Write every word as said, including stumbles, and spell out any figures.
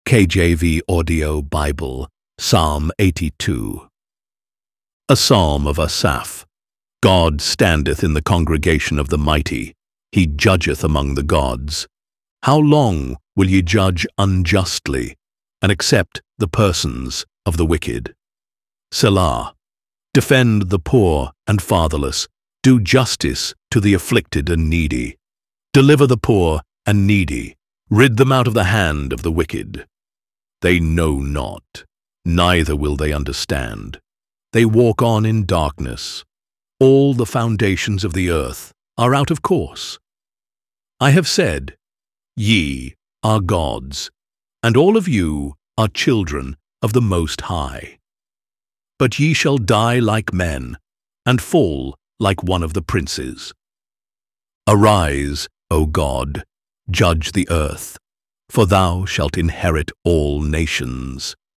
K J V Audio Bible, Psalm eighty-two. A psalm of Asaph. God standeth in the congregation of the mighty. He judgeth among the gods. How long will ye judge unjustly, and accept the persons of the wicked? Selah. Defend the poor and fatherless. Do justice to the afflicted and needy. Deliver the poor and needy. Rid them out of the hand of the wicked. They know not, neither will they understand. They walk on in darkness. All the foundations of the earth are out of course. I have said, Ye are gods, and all of you are children of the Most High. But ye shall die like men, and fall like one of the princes. Arise, O God, judge the earth, for thou shalt inherit all nations.